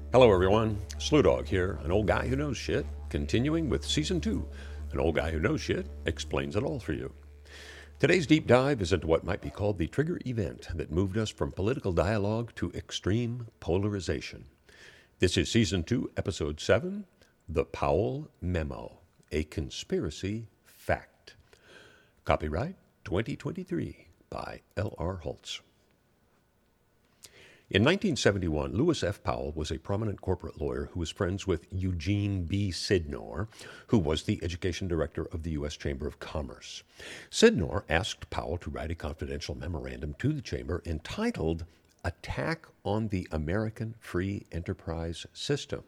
Hello everyone, Slew Dog here, an old guy who knows shit, continuing with Season 2. An old guy who knows shit explains it all for you. Today's deep dive is into what might be called the trigger event that moved us from political dialogue to extreme polarization. This is Season 2, Episode 7, The Powell Memo, a Conspiracy Fact. Copyright 2023 by L.R. Holtz. In 1971, Lewis F. Powell was a prominent corporate lawyer who was friends with Eugene B. Sydnor, who was the education director of the U.S. Chamber of Commerce. Sydnor asked Powell to write a confidential memorandum to the Chamber entitled Attack on the American Free Enterprise System.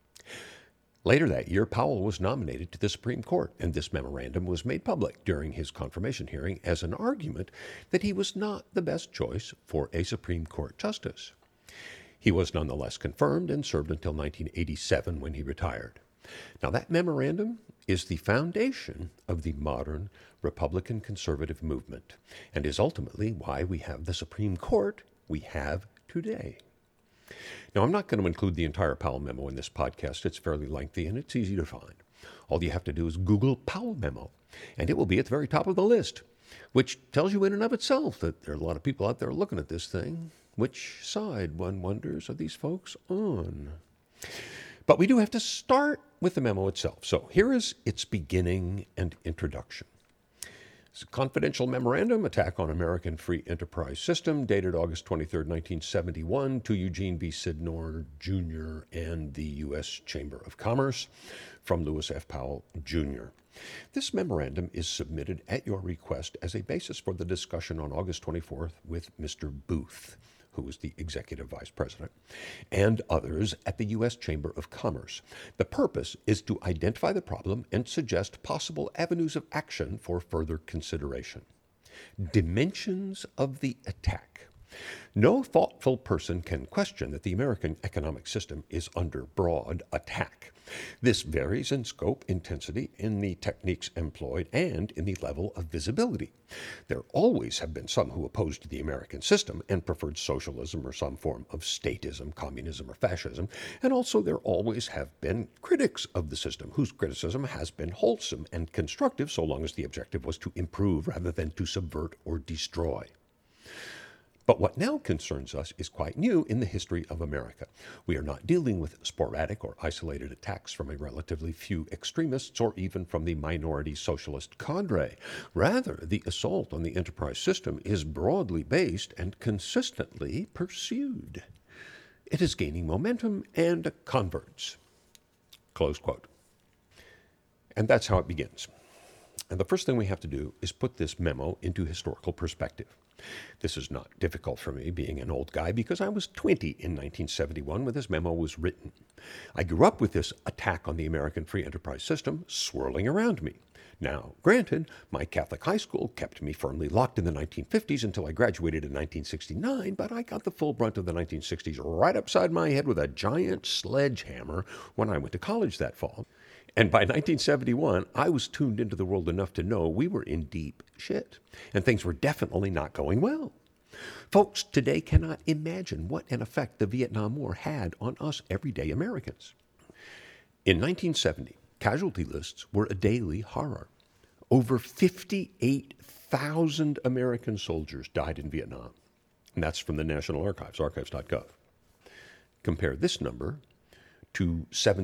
Later that year, Powell was nominated to the Supreme Court, and this memorandum was made public during his confirmation hearing as an argument that he was not the best choice for a Supreme Court justice. He was nonetheless confirmed and served until 1987 when he retired. Now, that memorandum is the foundation of the modern Republican conservative movement and is ultimately why we have the Supreme Court we have today. Now, I'm not going to include the entire Powell memo in this podcast. It's fairly lengthy and it's easy to find. All you have to do is Google Powell memo, and it will be at the very top of the list, which tells you in and of itself that there are a lot of people out there looking at this thing. Which side, one wonders, are these folks on? But we do have to start with the memo itself. So here is its beginning and introduction. It's a confidential memorandum, Attack on American Free Enterprise System, dated August 23, 1971, to Eugene B. Sydnor, Jr. and the U.S. Chamber of Commerce, from Lewis F. Powell, Jr. This memorandum is submitted at your request as a basis for the discussion on August 24th with Mr. Booth, who was the executive vice president, and others at the U.S. Chamber of Commerce. The purpose is to identify the problem and suggest possible avenues of action for further consideration. Dimensions of the attack. No thoughtful person can question that the American economic system is under broad attack. This varies in scope, intensity, in the techniques employed, and in the level of visibility. There always have been some who opposed the American system and preferred socialism or some form of statism, communism, or fascism, and also there always have been critics of the system whose criticism has been wholesome and constructive so long as the objective was to improve rather than to subvert or destroy. But what now concerns us is quite new in the history of America. We are not dealing with sporadic or isolated attacks from a relatively few extremists or even from the minority socialist cadre. Rather, the assault on the enterprise system is broadly based and consistently pursued. It is gaining momentum and converts. Close quote. And that's how it begins. And the first thing we have to do is put this memo into historical perspective. This is not difficult for me, being an old guy, because I was 20 in 1971 when this memo was written. I grew up with this attack on the American free enterprise system swirling around me. Now, granted, my Catholic high school kept me firmly locked in the 1950s until I graduated in 1969, but I got the full brunt of the 1960s right upside my head with a giant sledgehammer when I went to college that fall. And by 1971, I was tuned into the world enough to know we were in deep shit, and things were definitely not going well. Folks today cannot imagine what an effect the Vietnam War had on us everyday Americans. In 1970, casualty lists were a daily horror. Over 58,000 American soldiers died in Vietnam, and that's from the National Archives, archives.gov. Compare this number to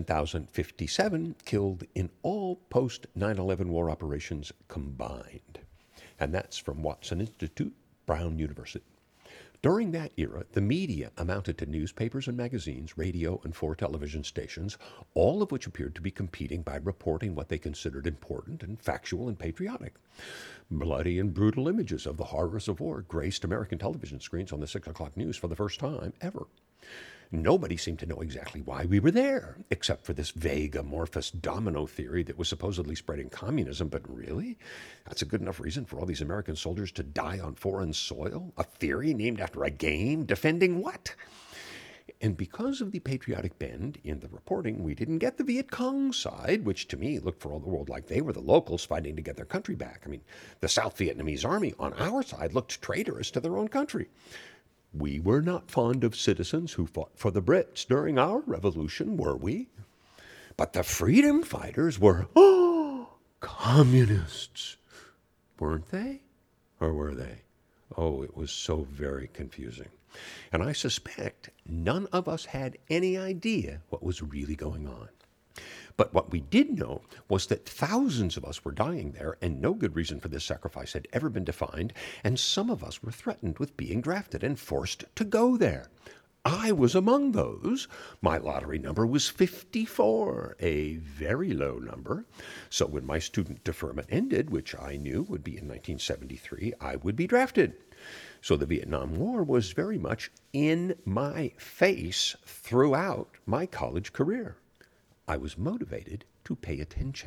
7,057 killed in all post-9/11 war operations combined. And that's from Watson Institute, Brown University. During that era, the media amounted to newspapers and magazines, radio and 4 television stations, all of which appeared to be competing by reporting what they considered important and factual and patriotic. Bloody and brutal images of the horrors of war graced American television screens on the 6 o'clock news for the first time ever. Nobody seemed to know exactly why we were there, except for this vague, amorphous domino theory that was supposedly spreading communism. But really? That's a good enough reason for all these American soldiers to die on foreign soil? A theory named after a game? Defending what? And because of the patriotic bend in the reporting, we didn't get the Viet Cong side, which to me looked for all the world like they were the locals fighting to get their country back. I mean, the South Vietnamese army on our side looked traitorous to their own country. We were not fond of citizens who fought for the Brits during our revolution, were we? But the freedom fighters were, communists. Weren't they? Or were they? Oh, it was so very confusing. And I suspect none of us had any idea what was really going on. But what we did know was that thousands of us were dying there, and no good reason for this sacrifice had ever been defined, and some of us were threatened with being drafted and forced to go there. I was among those. My lottery number was 54, a very low number. So when my student deferment ended, which I knew would be in 1973, I would be drafted. So the Vietnam War was very much in my face throughout my college career. I was motivated to pay attention.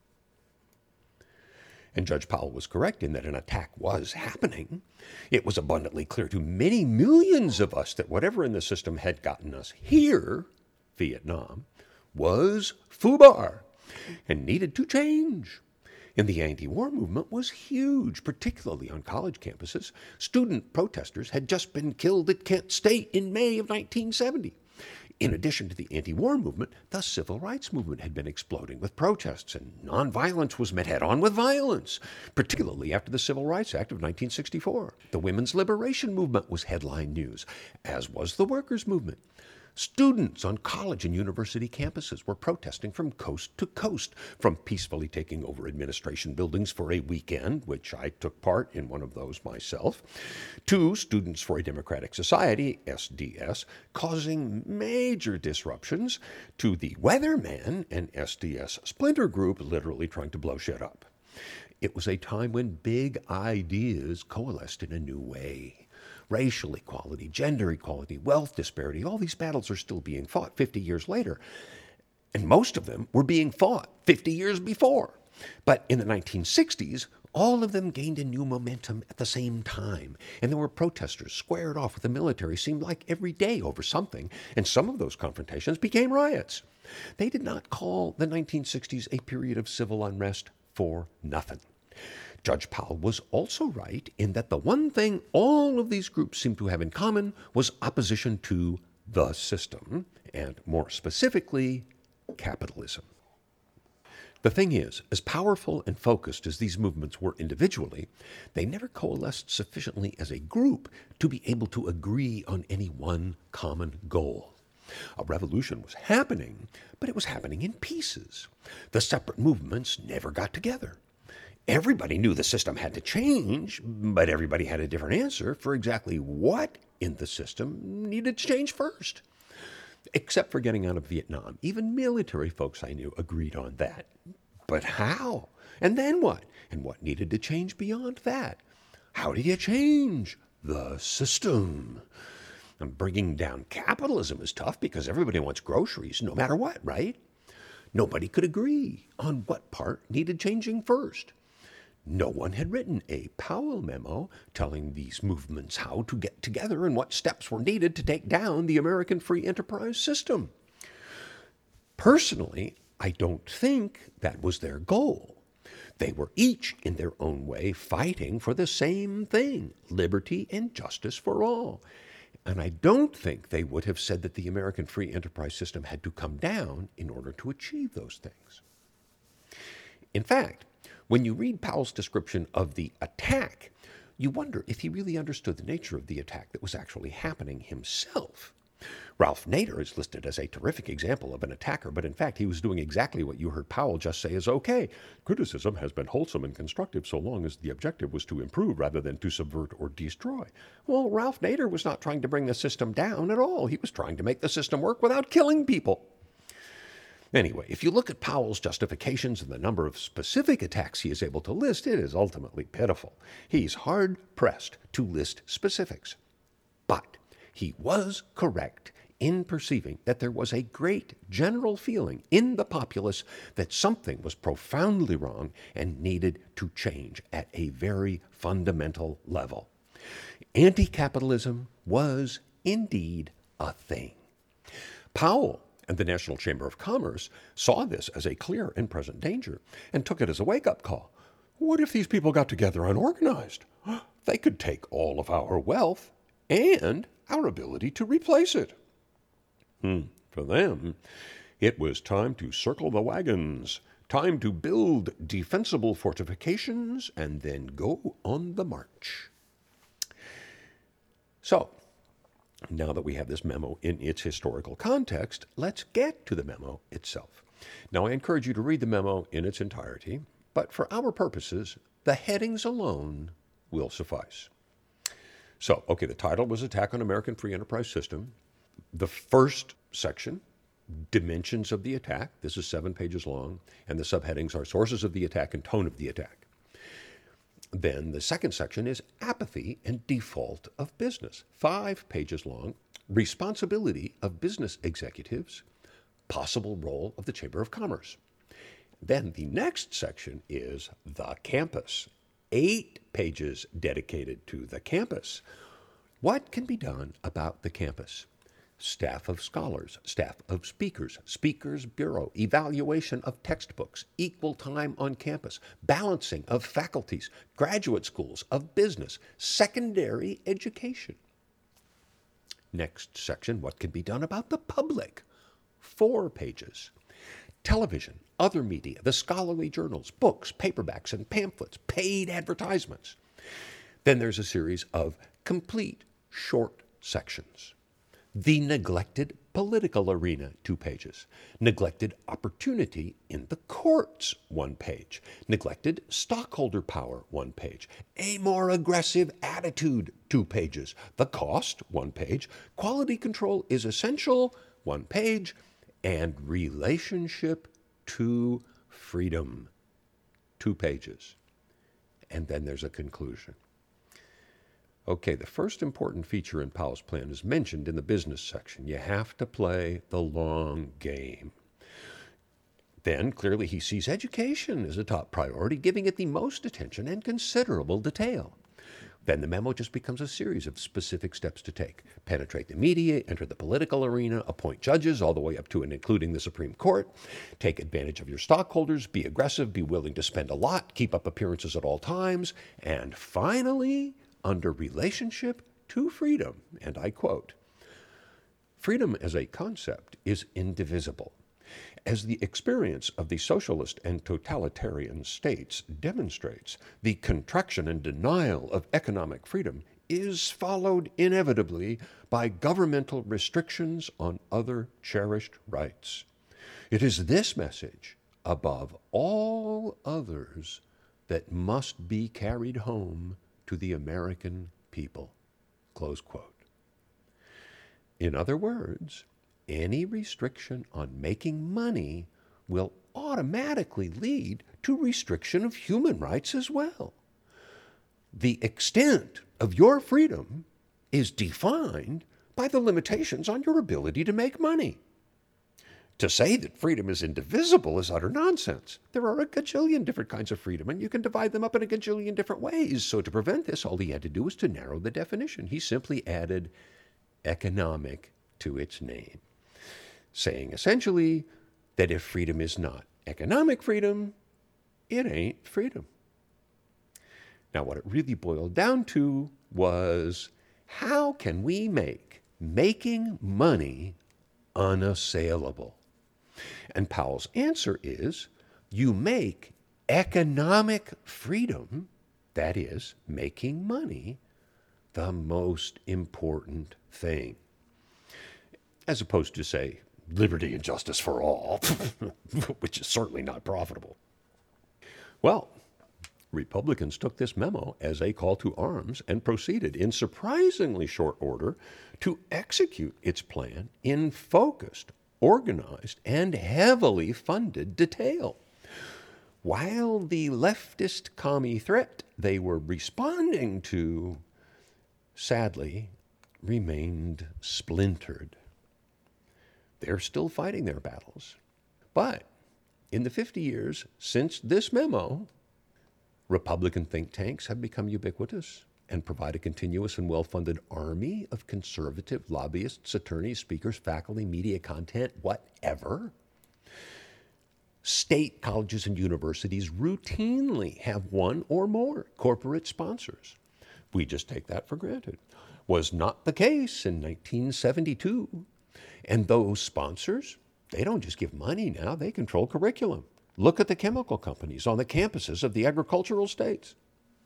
And Judge Powell was correct in that an attack was happening. It was abundantly clear to many millions of us that whatever in the system had gotten us here, Vietnam, was FUBAR and needed to change. And the anti-war movement was huge, particularly on college campuses. Student protesters had just been killed at Kent State in May of 1970. In addition to the anti-war movement, the civil rights movement had been exploding with protests, and nonviolence was met head-on with violence, particularly after the Civil Rights Act of 1964. The women's liberation movement was headline news, as was the workers' movement. Students on college and university campuses were protesting from coast to coast, from peacefully taking over administration buildings for a weekend, which I took part in one of those myself, to Students for a Democratic Society, SDS, causing major disruptions, to the Weathermen, an SDS splinter group literally trying to blow shit up. It was a time when big ideas coalesced in a new way. Racial equality, gender equality, wealth disparity, all these battles are still being fought 50 years later. And most of them were being fought 50 years before. But in the 1960s, all of them gained a new momentum at the same time. And there were protesters squared off with the military, seemed like every day over something. And some of those confrontations became riots. They did not call the 1960s a period of civil unrest for nothing. Judge Powell was also right in that the one thing all of these groups seemed to have in common was opposition to the system, and more specifically, capitalism. The thing is, as powerful and focused as these movements were individually, they never coalesced sufficiently as a group to be able to agree on any one common goal. A revolution was happening, but it was happening in pieces. The separate movements never got together. Everybody knew the system had to change, but everybody had a different answer for exactly what in the system needed to change first. Except for getting out of Vietnam. Even military folks I knew agreed on that. But how? And then what? And what needed to change beyond that? How do you change the system? And bringing down capitalism is tough because everybody wants groceries no matter what, right? Nobody could agree on what part needed changing first. No one had written a Powell memo telling these movements how to get together and what steps were needed to take down the American free enterprise system. Personally, I don't think that was their goal. They were each, in their own way, fighting for the same thing, liberty and justice for all. And I don't think they would have said that the American free enterprise system had to come down in order to achieve those things. In fact, when you read Powell's description of the attack, you wonder if he really understood the nature of the attack that was actually happening himself. Ralph Nader is listed as a terrific example of an attacker, but in fact he was doing exactly what you heard Powell just say is okay. Criticism has been wholesome and constructive so long as the objective was to improve rather than to subvert or destroy. Well, Ralph Nader was not trying to bring the system down at all. He was trying to make the system work without killing people. Anyway, if you look at Powell's justifications and the number of specific attacks he is able to list, it is ultimately pitiful. He's hard-pressed to list specifics. But he was correct in perceiving that there was a great general feeling in the populace that something was profoundly wrong and needed to change at a very fundamental level. Anti-capitalism was indeed a thing. Powell and the National Chamber of Commerce saw this as a clear and present danger and took it as a wake-up call. What if these people got together unorganized? They could take all of our wealth and our ability to replace it. For them, it was time to circle the wagons, time to build defensible fortifications, and then go on the march. So, now that we have this memo in its historical context, let's get to the memo itself. Now, I encourage you to read the memo in its entirety, but for our purposes, the headings alone will suffice. So, okay, the title was Attack on American Free Enterprise System. The first section, Dimensions of the Attack. This is 7 pages long, and the subheadings are Sources of the Attack and Tone of the Attack. Then the second section is Apathy and Default of Business, 5 pages long, Responsibility of Business Executives, Possible Role of the Chamber of Commerce. Then the next section is The Campus, 8 pages dedicated to the campus. What can be done about the campus? Staff of scholars, staff of speakers, speakers bureau, evaluation of textbooks, equal time on campus, balancing of faculties, graduate schools of business, secondary education. Next section, what can be done about the public? 4 pages. Television, other media, the scholarly journals, books, paperbacks, and pamphlets, paid advertisements. Then there's a series of complete short sections. The neglected political arena, 2 pages. Neglected opportunity in the courts, 1 page. Neglected stockholder power, 1 page. A more aggressive attitude, 2 pages. The cost, 1 page. Quality control is essential, 1 page. And relationship to freedom, 2 pages. And then there's a conclusion. Okay, the first important feature in Powell's plan is mentioned in the business section. You have to play the long game. Then, clearly, he sees education as a top priority, giving it the most attention and considerable detail. Then the memo just becomes a series of specific steps to take. Penetrate the media, enter the political arena, appoint judges all the way up to and including the Supreme Court, take advantage of your stockholders, be aggressive, be willing to spend a lot, keep up appearances at all times, and finally, under relationship to freedom, and I quote, freedom as a concept is indivisible. As the experience of the socialist and totalitarian states demonstrates, the contraction and denial of economic freedom is followed inevitably by governmental restrictions on other cherished rights. It is this message, above all others, that must be carried home to the American people. Close quote. In other words, any restriction on making money will automatically lead to restriction of human rights as well. The extent of your freedom is defined by the limitations on your ability to make money. To say that freedom is indivisible is utter nonsense. There are a gajillion different kinds of freedom, and you can divide them up in a gajillion different ways. So to prevent this, all he had to do was to narrow the definition. He simply added economic to its name, saying essentially that if freedom is not economic freedom, it ain't freedom. Now, what it really boiled down to was, how can we make making money unassailable? And Powell's answer is, you make economic freedom, that is, making money, the most important thing. As opposed to, say, liberty and justice for all, which is certainly not profitable. Well, Republicans took this memo as a call to arms and proceeded in surprisingly short order to execute its plan in focused, organized, and heavily funded detail. While the leftist commie threat they were responding to, sadly, remained splintered. They're still fighting their battles. But in the 50 years since this memo, Republican think tanks have become ubiquitous and provide a continuous and well-funded army of conservative lobbyists, attorneys, speakers, faculty, media, content, whatever. State colleges and universities routinely have one or more corporate sponsors. We just take that for granted. was not the case in 1972. And those sponsors, they don't just give money now, they control curriculum. Look at the chemical companies on the campuses of the agricultural states.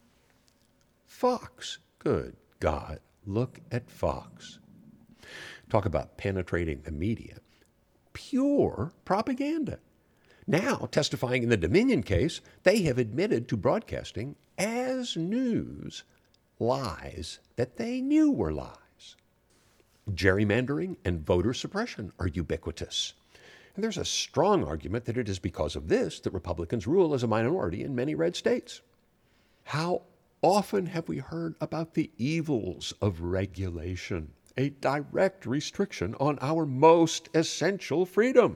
Fox, good God, look at Fox. Talk about penetrating the media. Pure propaganda. Now, testifying in the Dominion case, they have admitted to broadcasting as news lies that they knew were lies. Gerrymandering and voter suppression are ubiquitous. And there's a strong argument that it is because of this that Republicans rule as a minority in many red states. How often have we heard about the evils of regulation, a direct restriction on our most essential freedom?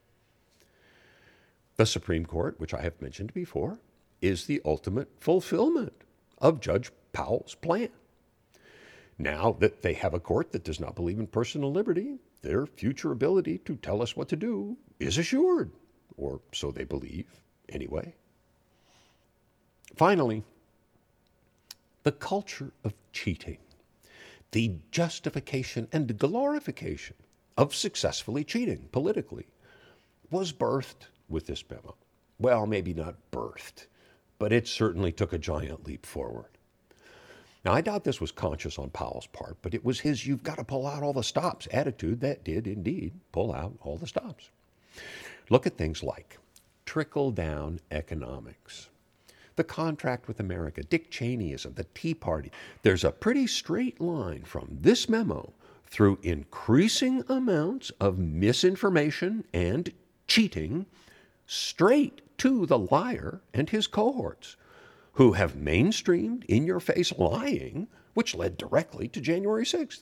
The Supreme Court, which I have mentioned before, is the ultimate fulfillment of Judge Powell's plan. Now that they have a court that does not believe in personal liberty, their future ability to tell us what to do is assured, or so they believe anyway. Finally, the culture of cheating, the justification and glorification of successfully cheating politically, was birthed with this memo. Well, maybe not birthed, but it certainly took a giant leap forward. Now, I doubt this was conscious on Powell's part, but it was his "you've got to pull out all the stops" attitude that did indeed pull out all the stops. Look at things like trickle-down economics, the contract with America, Dick Cheneyism, the Tea Party. There's a pretty straight line from this memo through increasing amounts of misinformation and cheating straight to the liar and his cohorts, who have mainstreamed in-your-face lying, which led directly to January 6th.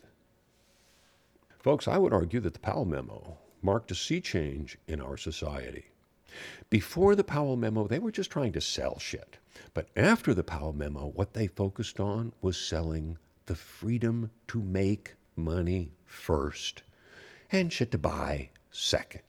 Folks, I would argue that the Powell memo marked a sea change in our society. Before the Powell memo, they were just trying to sell shit. But after the Powell memo, what they focused on was selling the freedom to make money first and shit to buy second.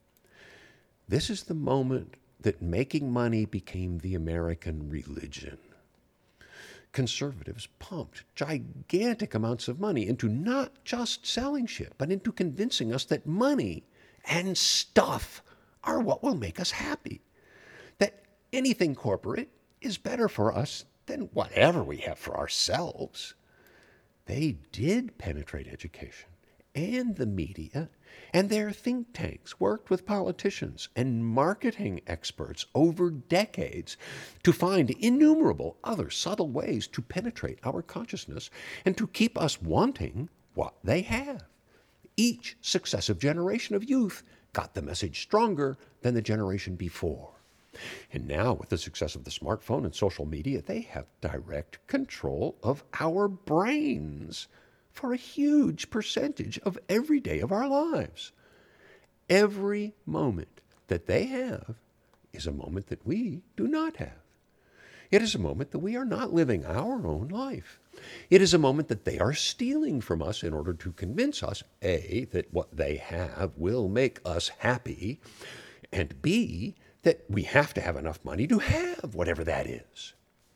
This is the moment that making money became the American religion. Conservatives pumped gigantic amounts of money into not just selling shit, but into convincing us that money and stuff are what will make us happy. That anything corporate is better for us than whatever we have for ourselves. They did penetrate education and the media, and their think tanks worked with politicians and marketing experts over decades to find innumerable other subtle ways to penetrate our consciousness and to keep us wanting what they have. Each successive generation of youth got the message stronger than the generation before. And now, with the success of the smartphone and social media, they have direct control of our brains for a huge percentage of every day of our lives. Every moment that they have is a moment that we do not have. It is a moment that we are not living our own life. It is a moment that they are stealing from us in order to convince us, A, that what they have will make us happy, and B, that we have to have enough money to have whatever that is.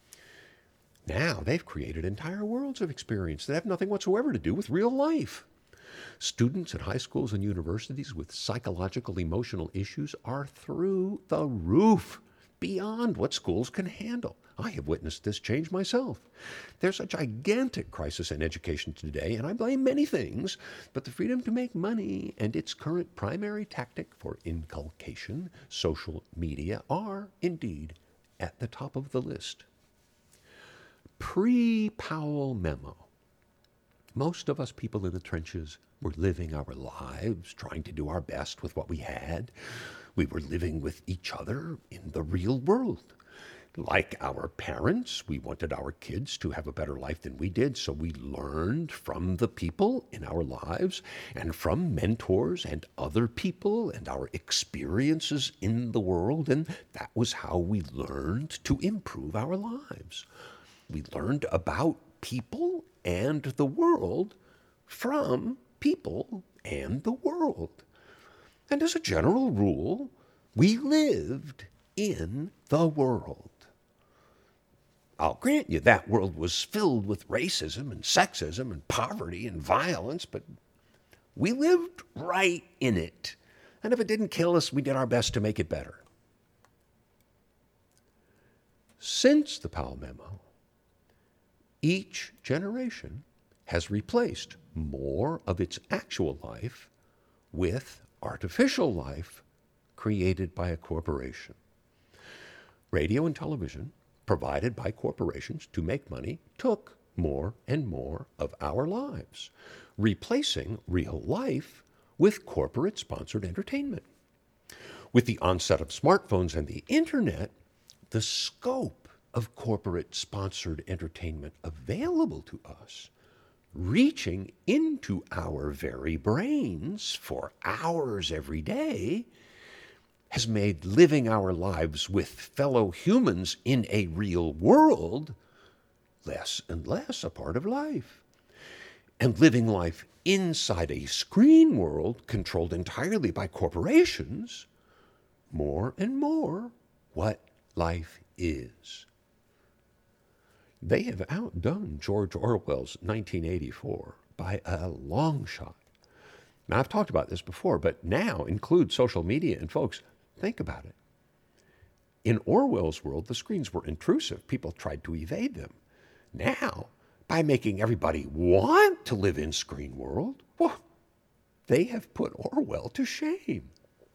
Now they've created entire worlds of experience that have nothing whatsoever to do with real life. Students at high schools and universities with psychological, emotional issues are through the roof, beyond what schools can handle. I have witnessed this change myself. There's a gigantic crisis in education today, and I blame many things, but the freedom to make money and its current primary tactic for inculcation, social media, are indeed at the top of the list. Pre-Powell memo, most of us people in the trenches were living our lives, trying to do our best with what we had. We were living with each other in the real world. Like our parents, we wanted our kids to have a better life than we did, so we learned from the people in our lives and from mentors and other people and our experiences in the world, and that was how we learned to improve our lives. We learned about people and the world from people and the world. And as a general rule, we lived in the world. I'll grant you that world was filled with racism and sexism and poverty and violence, but we lived right in it. And if it didn't kill us, we did our best to make it better. Since the Powell Memo, each generation has replaced more of its actual life with artificial life created by a corporation. Radio and television, provided by corporations to make money, took more and more of our lives, replacing real life with corporate-sponsored entertainment. With the onset of smartphones and the internet, the scope of corporate-sponsored entertainment available to us, reaching into our very brains for hours every day, has made living our lives with fellow humans in a real world less and less a part of life. And living life inside a screen world controlled entirely by corporations, more and more what life is. They have outdone George Orwell's 1984 by a long shot. Now, I've talked about this before, but now include social media, and folks, think about it. In Orwell's world, the screens were intrusive. People tried to evade them. Now, by making everybody want to live in screen world, well, they have put Orwell to shame.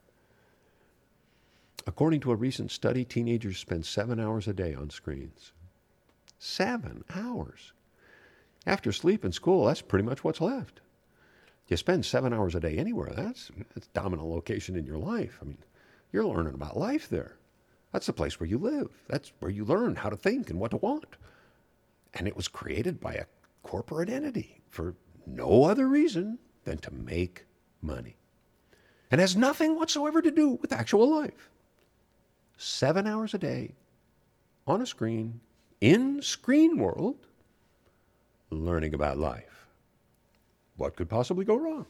According to a recent study, teenagers spend 7 hours a day on screens. 7 hours. After sleep and school, that's pretty much what's left. You spend 7 hours a day anywhere, that's dominant location in your life. I mean, you're learning about life there. That's the place where you live. That's where you learn how to think and what to want. And it was created by a corporate entity for no other reason than to make money. And has nothing whatsoever to do with actual life. 7 hours a day on a screen, in screen world, learning about life. What could possibly go wrong?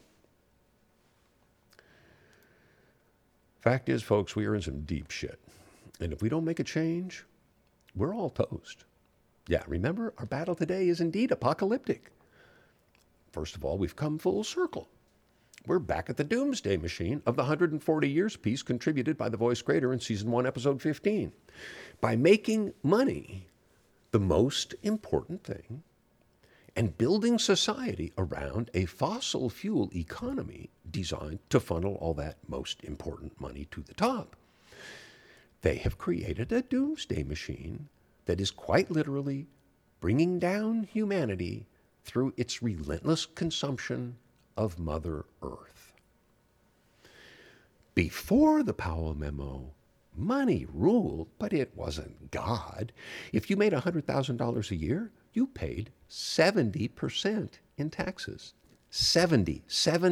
Fact is, folks, we are in some deep shit. And if we don't make a change, we're all toast. Yeah, remember, our battle today is indeed apocalyptic. First of all, we've come full circle. We're back at the doomsday machine of the 140 Years piece contributed by the voice creator in Season 1, Episode 15. By making money the most important thing and building society around a fossil fuel economy designed to funnel all that most important money to the top. They have created a doomsday machine that is quite literally bringing down humanity through its relentless consumption of Mother Earth. Before the Powell Memo, money ruled, but it wasn't God. If you made $100,000 a year, you paid 70% in taxes. 70%.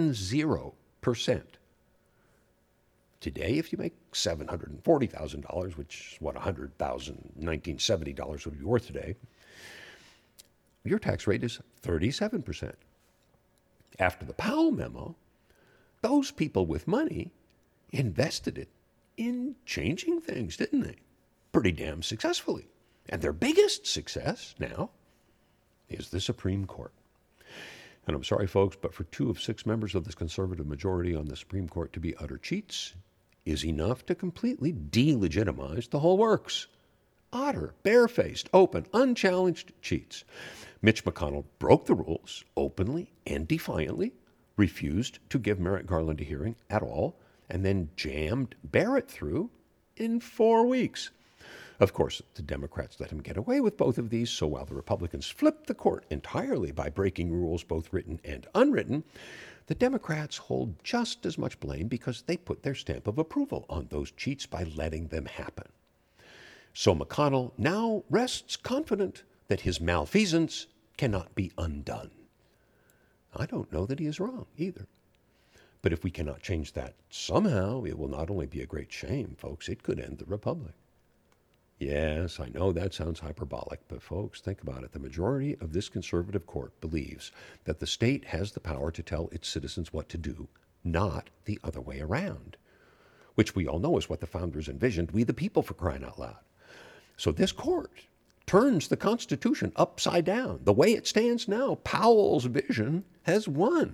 Today, if you make $740,000, which is what $1970 would be worth today, your tax rate is 37%. After the Powell Memo, those people with money invested it in changing things, didn't they? Pretty damn successfully. And their biggest success now is the Supreme Court. And I'm sorry, folks, but for 2 of 6 members of this conservative majority on the Supreme Court to be utter cheats is enough to completely delegitimize the whole works. Utter, barefaced, open, unchallenged cheats. Mitch McConnell broke the rules openly and defiantly, refused to give Merrick Garland a hearing at all, and then jammed Barrett through in 4 weeks. Of course, the Democrats let him get away with both of these, so while the Republicans flipped the court entirely by breaking rules both written and unwritten, the Democrats hold just as much blame because they put their stamp of approval on those cheats by letting them happen. So McConnell now rests confident that his malfeasance cannot be undone. I don't know that he is wrong either. But if we cannot change that somehow, it will not only be a great shame, folks, it could end the republic. Yes, I know that sounds hyperbolic, but folks, think about it. The majority of this conservative court believes that the state has the power to tell its citizens what to do, not the other way around, which we all know is what the founders envisioned, we the people, for crying out loud. So this court turns the Constitution upside down. The way it stands now, Powell's vision has won.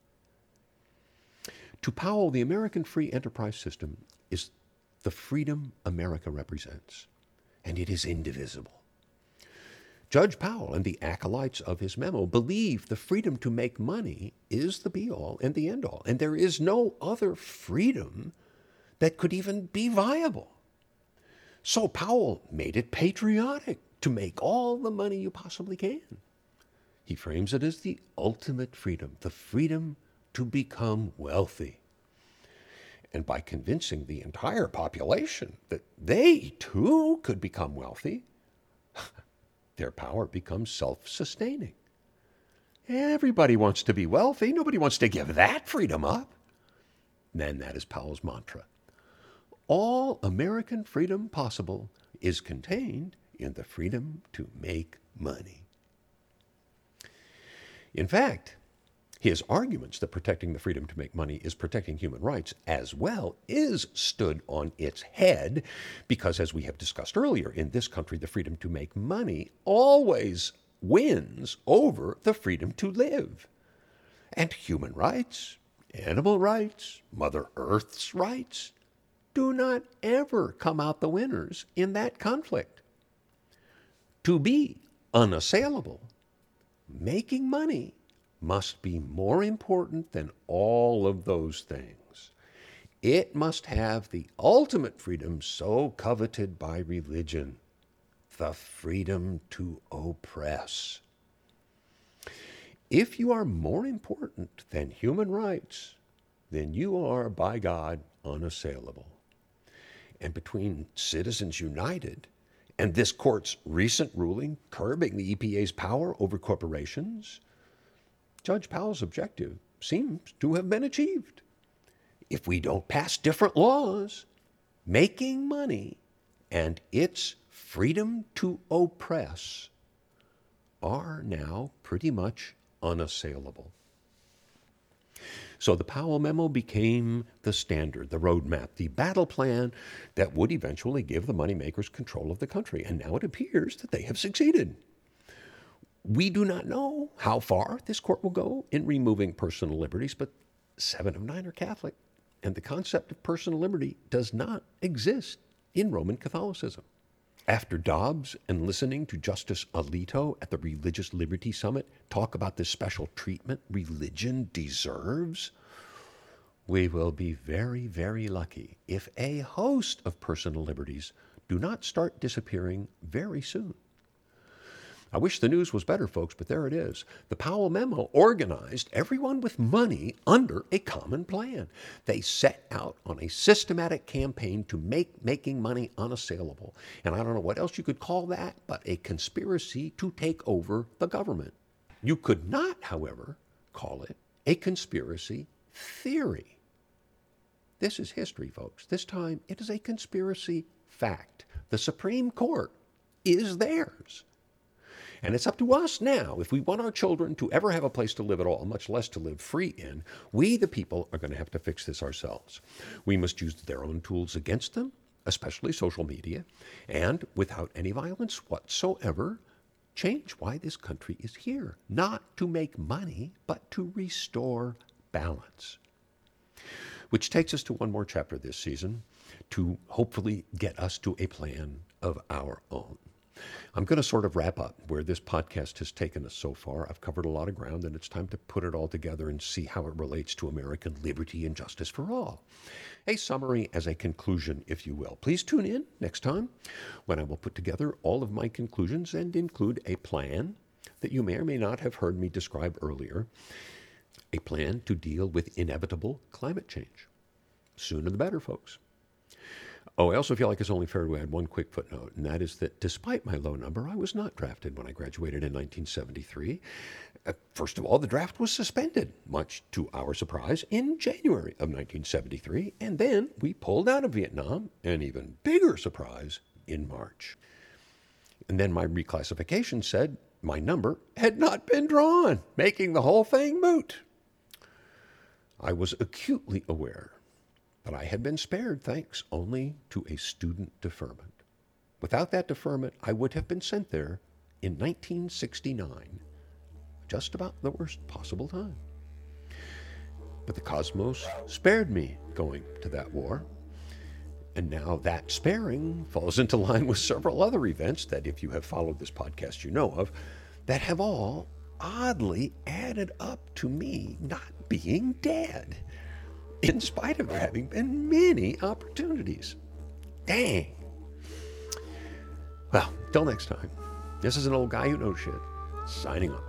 To Powell, the American free enterprise system is the freedom America represents, and it is indivisible. Judge Powell and the acolytes of his memo believe the freedom to make money is the be-all and the end-all, and there is no other freedom that could even be viable. So Powell made it patriotic to make all the money you possibly can. He frames it as the ultimate freedom, the freedom to become wealthy. And by convincing the entire population that they too could become wealthy, their power becomes self-sustaining. Everybody wants to be wealthy. Nobody wants to give that freedom up. And that is Powell's mantra. All American freedom possible is contained in the freedom to make money. In fact, his arguments that protecting the freedom to make money is protecting human rights as well is stood on its head because, as we have discussed earlier, in this country, the freedom to make money always wins over the freedom to live. And human rights, animal rights, Mother Earth's rights do not ever come out the winners in that conflict. To be unassailable, making money must be more important than all of those things. It must have the ultimate freedom so coveted by religion, the freedom to oppress. If you are more important than human rights, then you are, by God, unassailable. And between Citizens United and this court's recent ruling curbing the EPA's power over corporations, Judge Powell's objective seems to have been achieved. If we don't pass different laws, making money and its freedom to oppress are now pretty much unassailable. So the Powell memo became the standard, the roadmap, the battle plan that would eventually give the moneymakers control of the country. And now it appears that they have succeeded. We do not know how far this court will go in removing personal liberties, but 7 of 9 are Catholic, and the concept of personal liberty does not exist in Roman Catholicism. After Dobbs and listening to Justice Alito at the Religious Liberty Summit talk about this special treatment religion deserves, we will be very, very lucky if a host of personal liberties do not start disappearing very soon. I wish the news was better, folks, but there it is. The Powell memo organized everyone with money under a common plan. They set out on a systematic campaign to make making money unassailable. And I don't know what else you could call that, but a conspiracy to take over the government. You could not, however, call it a conspiracy theory. This is history, folks. This time it is a conspiracy fact. The Supreme Court is theirs. And it's up to us now, if we want our children to ever have a place to live at all, much less to live free in, we, the people, are going to have to fix this ourselves. We must use their own tools against them, especially social media, and without any violence whatsoever, change why this country is here. Not to make money, but to restore balance. Which takes us to one more chapter this season to hopefully get us to a plan of our own. I'm going to sort of wrap up where this podcast has taken us so far. I've covered a lot of ground, and it's time to put it all together and see how it relates to American liberty and justice for all. A summary as a conclusion, if you will. Please tune in next time when I will put together all of my conclusions and include a plan that you may or may not have heard me describe earlier, a plan to deal with inevitable climate change. Sooner the better, folks. Oh, I also feel like it's only fair to add one quick footnote, and that is that despite my low number, I was not drafted when I graduated in 1973. First of all, the draft was suspended, much to our surprise, in January of 1973, and then we pulled out of Vietnam, an even bigger surprise, in March. And then my reclassification said my number had not been drawn, making the whole thing moot. I was acutely aware but I had been spared thanks only to a student deferment. Without that deferment, I would have been sent there in 1969, just about the worst possible time. But the cosmos spared me going to that war. And now that sparing falls into line with several other events that, if you have followed this podcast, you know of, that have all oddly added up to me not being dead, in spite of there having been many opportunities. Dang. Well, till next time, this is an old guy who knows shit, signing off.